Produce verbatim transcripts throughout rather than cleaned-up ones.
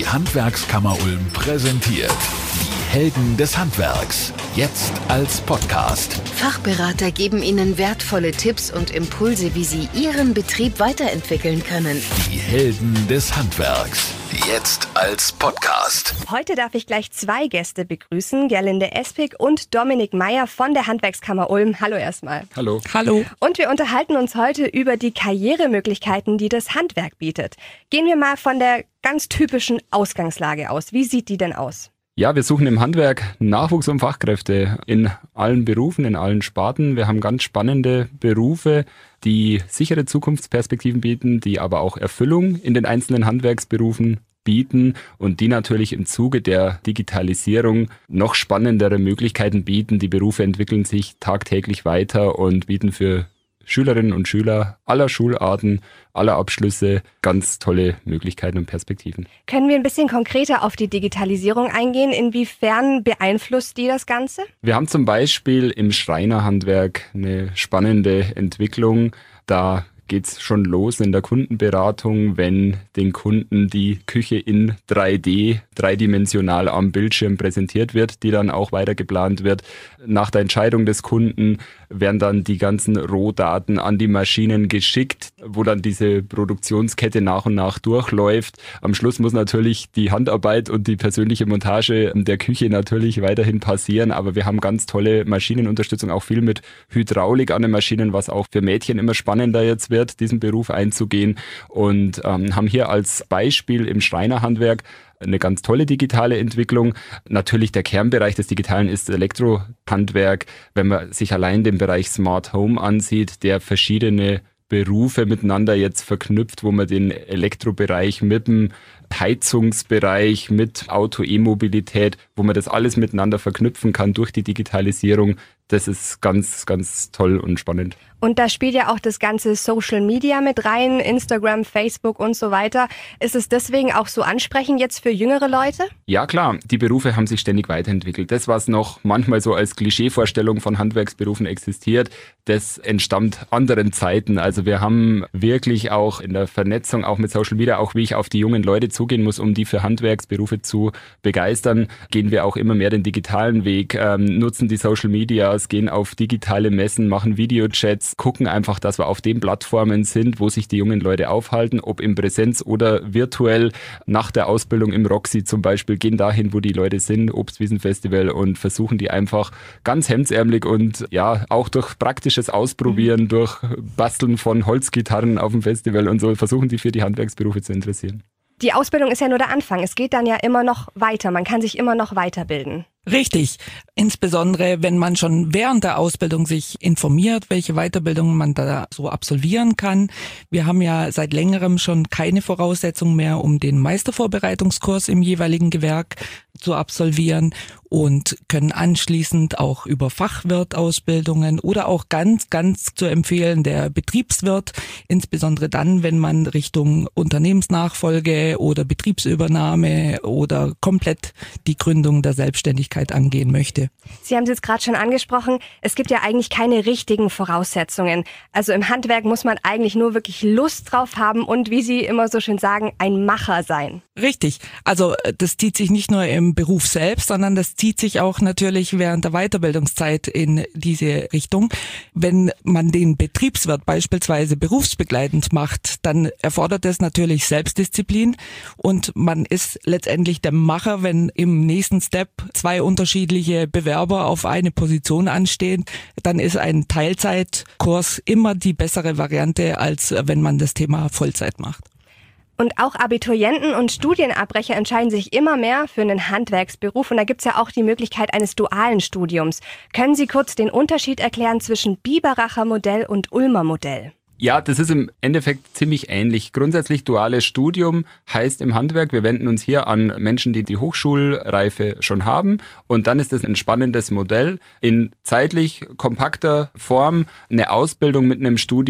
Die Handwerkskammer Ulm präsentiert die Helden des Handwerks. Jetzt als Podcast. Fachberater geben Ihnen wertvolle Tipps und Impulse, wie Sie Ihren Betrieb weiterentwickeln können. Die Helden des Handwerks. Jetzt als Podcast. Heute darf ich gleich zwei Gäste begrüßen, Gerlinde Espig und Dominik Meyer von der Handwerkskammer Ulm. Hallo erstmal. Hallo. Hallo. Und wir unterhalten uns heute über die Karrieremöglichkeiten, die das Handwerk bietet. Gehen wir mal von der ganz typischen Ausgangslage aus. Wie sieht die denn aus? Ja, wir suchen im Handwerk Nachwuchs und Fachkräfte in allen Berufen, in allen Sparten. Wir haben ganz spannende Berufe, die sichere Zukunftsperspektiven bieten, die aber auch Erfüllung in den einzelnen Handwerksberufen bieten und die natürlich im Zuge der Digitalisierung noch spannendere Möglichkeiten bieten. Die Berufe entwickeln sich tagtäglich weiter und bieten für Schülerinnen und Schüler aller Schularten, aller Abschlüsse ganz tolle Möglichkeiten und Perspektiven. Können wir ein bisschen konkreter auf die Digitalisierung eingehen? Inwiefern beeinflusst die das Ganze? Wir haben zum Beispiel im Schreinerhandwerk eine spannende Entwicklung. Da geht's schon los in der Kundenberatung, wenn den Kunden die Küche in drei D, dreidimensional am Bildschirm präsentiert wird, die dann auch weiter geplant wird. Nach der Entscheidung des Kunden werden dann die ganzen Rohdaten an die Maschinen geschickt, wo dann diese Produktionskette nach und nach durchläuft. Am Schluss muss natürlich die Handarbeit und die persönliche Montage der Küche natürlich weiterhin passieren, aber wir haben ganz tolle Maschinenunterstützung, auch viel mit Hydraulik an den Maschinen, was auch für Mädchen immer spannender jetzt wird, diesen Beruf einzugehen, und ähm, haben hier als Beispiel im Schreinerhandwerk eine ganz tolle digitale Entwicklung. Natürlich der Kernbereich des Digitalen ist Elektrohandwerk. Wenn man sich allein den Bereich Smart Home ansieht, der verschiedene Berufe miteinander jetzt verknüpft, wo man den Elektrobereich mit dem Heizungsbereich, mit Auto-E-Mobilität, wo man das alles miteinander verknüpfen kann durch die Digitalisierung, das ist ganz, ganz toll und spannend. Und da spielt ja auch das ganze Social Media mit rein, Instagram, Facebook und so weiter. Ist es deswegen auch so ansprechend jetzt für jüngere Leute? Ja klar, die Berufe haben sich ständig weiterentwickelt. Das, was noch manchmal so als Klischeevorstellung von Handwerksberufen existiert, das entstammt anderen Zeiten. Also wir haben wirklich auch in der Vernetzung, auch mit Social Media, auch wie ich auf die jungen Leute zugehen muss, um die für Handwerksberufe zu begeistern, gehen wir auch immer mehr den digitalen Weg, ähm, nutzen die Social Medias, gehen auf digitale Messen, machen Videochats, gucken einfach, dass wir auf den Plattformen sind, wo sich die jungen Leute aufhalten, ob in Präsenz oder virtuell. Nach der Ausbildung im Roxy zum Beispiel gehen dahin, wo die Leute sind, Obstwiesenfestival, und versuchen die einfach ganz hemdsärmelig und ja, auch durch praktisches Ausprobieren, mhm. durch Basteln von Holzgitarren auf dem Festival und so, versuchen die für die Handwerksberufe zu interessieren. Die Ausbildung ist ja nur der Anfang. Es geht dann ja immer noch weiter. Man kann sich immer noch weiterbilden. Richtig. Insbesondere, wenn man schon während der Ausbildung sich informiert, welche Weiterbildungen man da so absolvieren kann. Wir haben ja seit längerem schon keine Voraussetzung mehr, um den Meistervorbereitungskurs im jeweiligen Gewerk zu absolvieren, und können anschließend auch über Fachwirtausbildungen oder auch ganz, ganz zu empfehlen der Betriebswirt, insbesondere dann, wenn man Richtung Unternehmensnachfolge oder Betriebsübernahme oder komplett die Gründung der Selbstständigkeit angehen möchte. Sie haben es jetzt gerade schon angesprochen, es gibt ja eigentlich keine richtigen Voraussetzungen. Also im Handwerk muss man eigentlich nur wirklich Lust drauf haben und, wie Sie immer so schön sagen, ein Macher sein. Richtig. Also das zieht sich nicht nur im Beruf selbst, sondern das zieht sich auch natürlich während der Weiterbildungszeit in diese Richtung. Wenn man den Betriebswirt beispielsweise berufsbegleitend macht, dann erfordert es natürlich Selbstdisziplin, und man ist letztendlich der Macher, wenn im nächsten Step zwei unterschiedliche Bewerber auf eine Position anstehen, dann ist ein Teilzeitkurs immer die bessere Variante, als wenn man das Thema Vollzeit macht. Und auch Abiturienten und Studienabbrecher entscheiden sich immer mehr für einen Handwerksberuf. Und da gibt es ja auch die Möglichkeit eines dualen Studiums. Können Sie kurz den Unterschied erklären zwischen Biberacher Modell und Ulmer Modell? Ja, das ist im Endeffekt ziemlich ähnlich. Grundsätzlich duales Studium heißt im Handwerk, wir wenden uns hier an Menschen, die die Hochschulreife schon haben, und dann ist es ein spannendes Modell, in zeitlich kompakter Form eine Ausbildung mit einem Studium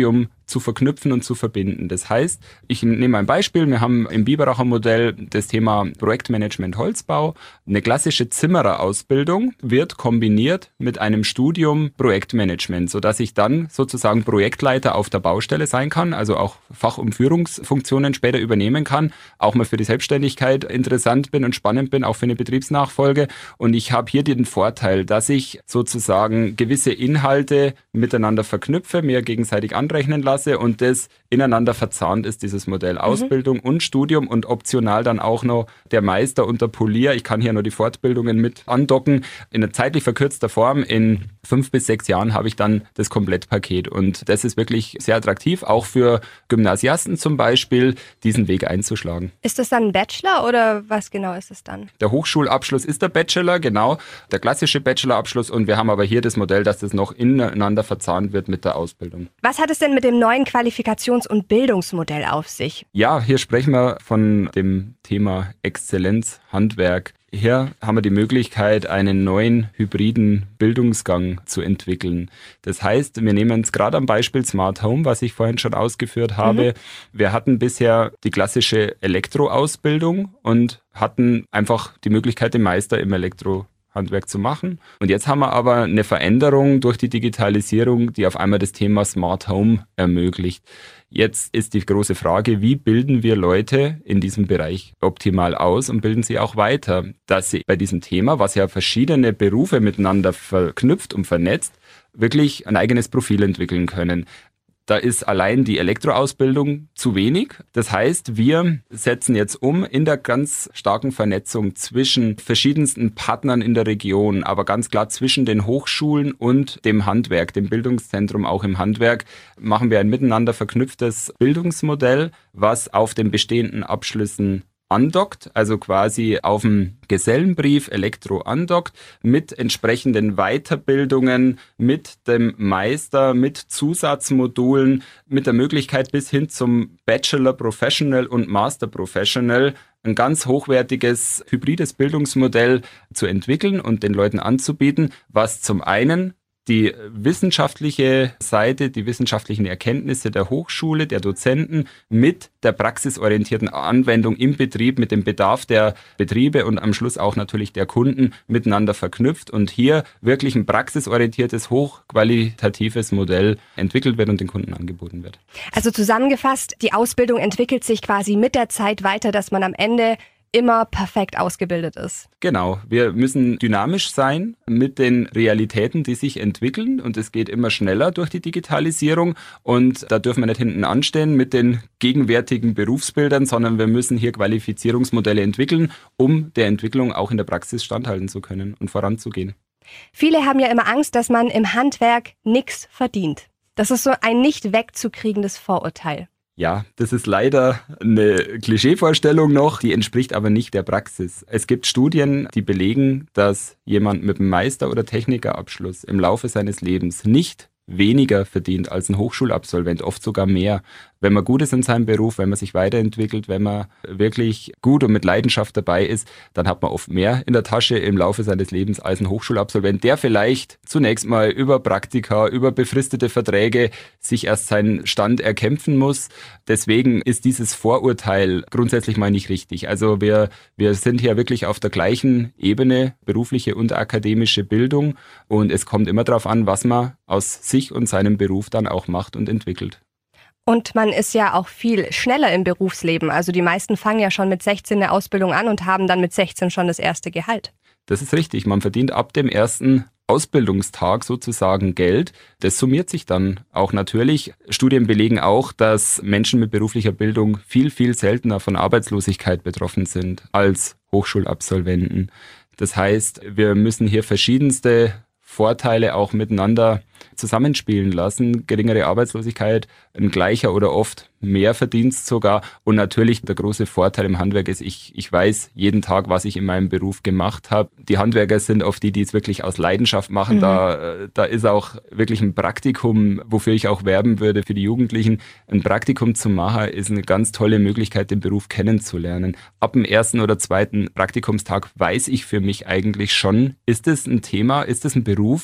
zu verknüpfen und zu verbinden. Das heißt, ich nehme ein Beispiel, wir haben im Biberacher Modell das Thema Projektmanagement Holzbau. Eine klassische Zimmererausbildung wird kombiniert mit einem Studium Projektmanagement, sodass ich dann sozusagen Projektleiter auf der Baustelle sein kann, also auch Fach- und Führungsfunktionen später übernehmen kann, auch mal für die Selbstständigkeit interessant bin und spannend bin, auch für eine Betriebsnachfolge. Und ich habe hier den Vorteil, dass ich sozusagen gewisse Inhalte miteinander verknüpfe, mir gegenseitig anrechnen lasse und das ineinander verzahnt ist, dieses Modell Ausbildung mhm. und Studium und optional dann auch noch der Meister und der Polier. Ich kann hier nur die Fortbildungen mit andocken. In einer zeitlich verkürzter Form, in fünf bis sechs Jahren habe ich dann das Komplettpaket. Und das ist wirklich sehr attraktiv, auch für Gymnasiasten zum Beispiel, diesen Weg einzuschlagen. Ist das dann ein Bachelor oder was genau ist es dann? Der Hochschulabschluss ist der Bachelor, genau, der klassische Bachelorabschluss. Und wir haben aber hier das Modell, dass das noch ineinander verzahnt wird mit der Ausbildung. Was hat es denn mit dem neuen Qualifikations- und Bildungsmodell auf sich? Ja, hier sprechen wir von dem Thema Exzellenz, Handwerk. Hier haben wir die Möglichkeit, einen neuen hybriden Bildungsgang zu entwickeln. Das heißt, wir nehmen es gerade am Beispiel Smart Home, was ich vorhin schon ausgeführt habe. Mhm. Wir hatten bisher die klassische Elektroausbildung und hatten einfach die Möglichkeit, den Meister im Elektro Handwerk zu machen. Und jetzt haben wir aber eine Veränderung durch die Digitalisierung, die auf einmal das Thema Smart Home ermöglicht. Jetzt ist die große Frage, wie bilden wir Leute in diesem Bereich optimal aus und bilden sie auch weiter, dass sie bei diesem Thema, was ja verschiedene Berufe miteinander verknüpft und vernetzt, wirklich ein eigenes Profil entwickeln können. Da ist allein die Elektroausbildung zu wenig. Das heißt, wir setzen jetzt um in der ganz starken Vernetzung zwischen verschiedensten Partnern in der Region, aber ganz klar zwischen den Hochschulen und dem Handwerk, dem Bildungszentrum auch im Handwerk, machen wir ein miteinander verknüpftes Bildungsmodell, was auf den bestehenden Abschlüssen andockt, also quasi auf dem Gesellenbrief Elektro andockt, mit entsprechenden Weiterbildungen, mit dem Meister, mit Zusatzmodulen, mit der Möglichkeit bis hin zum Bachelor Professional und Master Professional ein ganz hochwertiges, hybrides Bildungsmodell zu entwickeln und den Leuten anzubieten, was zum einen die wissenschaftliche Seite, die wissenschaftlichen Erkenntnisse der Hochschule, der Dozenten mit der praxisorientierten Anwendung im Betrieb, mit dem Bedarf der Betriebe und am Schluss auch natürlich der Kunden miteinander verknüpft und hier wirklich ein praxisorientiertes, hochqualitatives Modell entwickelt wird und den Kunden angeboten wird. Also zusammengefasst, die Ausbildung entwickelt sich quasi mit der Zeit weiter, dass man am Ende immer perfekt ausgebildet ist. Genau, wir müssen dynamisch sein mit den Realitäten, die sich entwickeln und es geht immer schneller durch die Digitalisierung und da dürfen wir nicht hinten anstehen mit den gegenwärtigen Berufsbildern, sondern wir müssen hier Qualifizierungsmodelle entwickeln, um der Entwicklung auch in der Praxis standhalten zu können und voranzugehen. Viele haben ja immer Angst, dass man im Handwerk nichts verdient. Das ist so ein nicht wegzukriegendes Vorurteil. Ja, das ist leider eine Klischeevorstellung noch, die entspricht aber nicht der Praxis. Es gibt Studien, die belegen, dass jemand mit einem Meister- oder Technikerabschluss im Laufe seines Lebens nicht weniger verdient als ein Hochschulabsolvent, oft sogar mehr. Wenn man gut ist in seinem Beruf, wenn man sich weiterentwickelt, wenn man wirklich gut und mit Leidenschaft dabei ist, dann hat man oft mehr in der Tasche im Laufe seines Lebens als ein Hochschulabsolvent, der vielleicht zunächst mal über Praktika, über befristete Verträge sich erst seinen Stand erkämpfen muss. Deswegen ist dieses Vorurteil grundsätzlich mal nicht richtig. Also wir, wir sind hier wirklich auf der gleichen Ebene, berufliche und akademische Bildung und es kommt immer darauf an, was man aus sich und seinem Beruf dann auch macht und entwickelt. Und man ist ja auch viel schneller im Berufsleben. Also die meisten fangen ja schon mit sechzehn eine Ausbildung an und haben dann mit sechzehn schon das erste Gehalt. Das ist richtig. Man verdient ab dem ersten Ausbildungstag sozusagen Geld. Das summiert sich dann auch natürlich. Studien belegen auch, dass Menschen mit beruflicher Bildung viel, viel seltener von Arbeitslosigkeit betroffen sind als Hochschulabsolventen. Das heißt, wir müssen hier verschiedenste Vorteile auch miteinander zusammenspielen lassen. Geringere Arbeitslosigkeit, ein gleicher oder oft mehr Verdienst sogar. Und natürlich der große Vorteil im Handwerk ist, ich, ich weiß jeden Tag, was ich in meinem Beruf gemacht habe. Die Handwerker sind oft die, die es wirklich aus Leidenschaft machen. Mhm. Da, da ist auch wirklich ein Praktikum, wofür ich auch werben würde für die Jugendlichen. Ein Praktikum zu machen ist eine ganz tolle Möglichkeit, den Beruf kennenzulernen. Ab dem ersten oder zweiten Praktikumstag weiß ich für mich eigentlich schon, ist es ein Thema, ist es ein Beruf,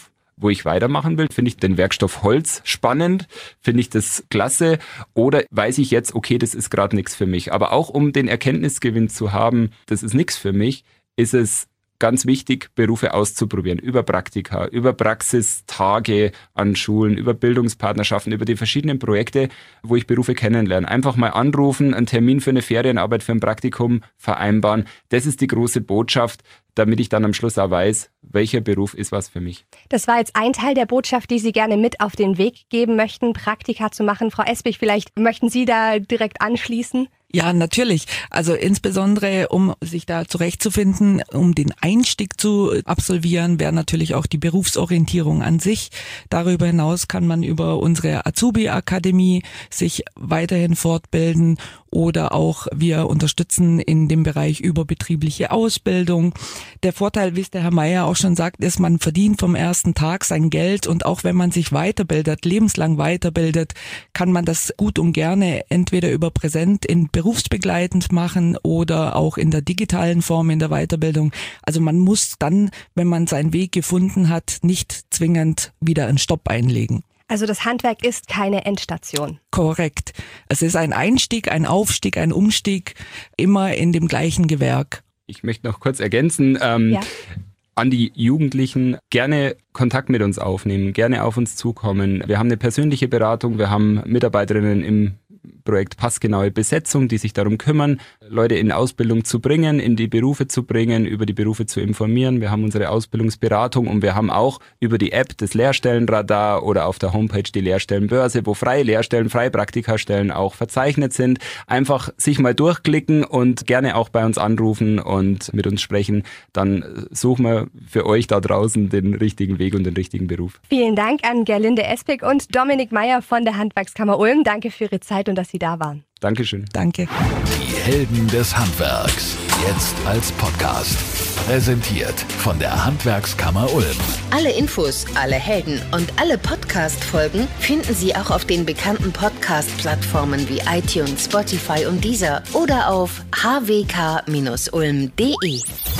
wo ich weitermachen will? Finde ich den Werkstoff Holz spannend? Finde ich das klasse? Oder weiß ich jetzt, okay, das ist gerade nichts für mich? Aber auch um den Erkenntnisgewinn zu haben, das ist nichts für mich, ist es ganz wichtig, Berufe auszuprobieren, über Praktika, über Praxistage an Schulen, über Bildungspartnerschaften, über die verschiedenen Projekte, wo ich Berufe kennenlerne. Einfach mal anrufen, einen Termin für eine Ferienarbeit, für ein Praktikum vereinbaren. Das ist die große Botschaft, damit ich dann am Schluss auch weiß, welcher Beruf ist was für mich. Das war jetzt ein Teil der Botschaft, die Sie gerne mit auf den Weg geben möchten, Praktika zu machen. Frau Espich, vielleicht möchten Sie da direkt anschließen? Ja, natürlich. Also insbesondere, um sich da zurechtzufinden, um den Einstieg zu absolvieren, wäre natürlich auch die Berufsorientierung an sich. Darüber hinaus kann man über unsere Azubi-Akademie sich weiterhin fortbilden oder auch wir unterstützen in dem Bereich überbetriebliche Ausbildung. Der Vorteil, wie es der Herr Meier auch schon sagt, ist, man verdient vom ersten Tag sein Geld und auch wenn man sich weiterbildet, lebenslang weiterbildet, kann man das gut und gerne entweder über Präsent in berufsbegleitend machen oder auch in der digitalen Form in der Weiterbildung. Also man muss dann, wenn man seinen Weg gefunden hat, nicht zwingend wieder einen Stopp einlegen. Also das Handwerk ist keine Endstation. Korrekt. Es ist ein Einstieg, ein Aufstieg, ein Umstieg, immer in dem gleichen Gewerk. Ich möchte noch kurz ergänzen, ähm, ja. an die Jugendlichen gerne Kontakt mit uns aufnehmen, gerne auf uns zukommen. Wir haben eine persönliche Beratung, wir haben Mitarbeiterinnen im Projekt Passgenaue Besetzung, die sich darum kümmern, Leute in Ausbildung zu bringen, in die Berufe zu bringen, über die Berufe zu informieren. Wir haben unsere Ausbildungsberatung und wir haben auch über die App das Lehrstellenradar oder auf der Homepage die Lehrstellenbörse, wo freie Lehrstellen, freie Praktikastellen auch verzeichnet sind. Einfach sich mal durchklicken und gerne auch bei uns anrufen und mit uns sprechen. Dann suchen wir für euch da draußen den richtigen Weg und den richtigen Beruf. Vielen Dank an Gerlinde Espich und Dominik Meier von der Handwerkskammer Ulm. Danke für Ihre Zeit und dass Sie da waren. Dankeschön. Danke. Die Helden des Handwerks. Jetzt als Podcast. Präsentiert von der Handwerkskammer Ulm. Alle Infos, alle Helden und alle Podcast-Folgen finden Sie auch auf den bekannten Podcast-Plattformen wie iTunes, Spotify und Deezer oder auf h w k Bindestrich ulm punkt d e.